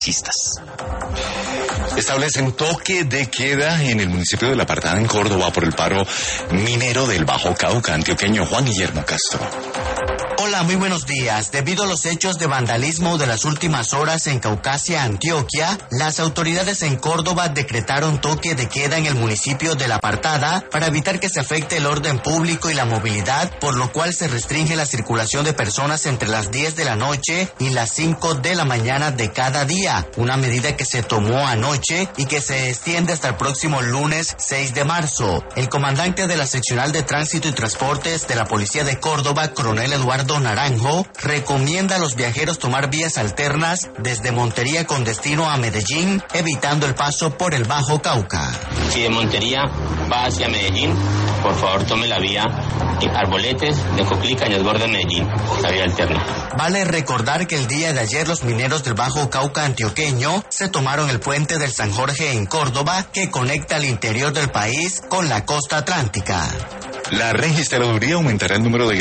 derechistas. Establecen toque de queda en el municipio de La Apartada, en Córdoba, por el paro minero del Bajo Cauca antioqueño. Juan Guillermo Castro. Hola, muy buenos días. Debido a los hechos de vandalismo de las últimas horas en Caucasia, Antioquia, las autoridades en Córdoba decretaron toque de queda en el municipio de La Apartada para evitar que se afecte el orden público y la movilidad, por lo cual se restringe la circulación de personas entre las 10 de la noche y las 5 de la mañana de cada día, una medida que se tomó anoche y que se extiende hasta el próximo lunes 6 de marzo. El comandante de la Seccional de Tránsito y Transportes de la Policía de Córdoba, coronel Eduardo Naranjo, recomienda a los viajeros tomar vías alternas desde Montería con destino a Medellín, evitando el paso por el Bajo Cauca. Si de Montería va hacia Medellín, por favor tome la vía Arboletes de Coclí, Cañas Gordas, Medellín, la vía alterna. Vale recordar que el día de ayer los mineros del Bajo Cauca antioqueño se tomaron el puente del San Jorge en Córdoba, que conecta el interior del país con la costa atlántica. La registraduría aumentará el número de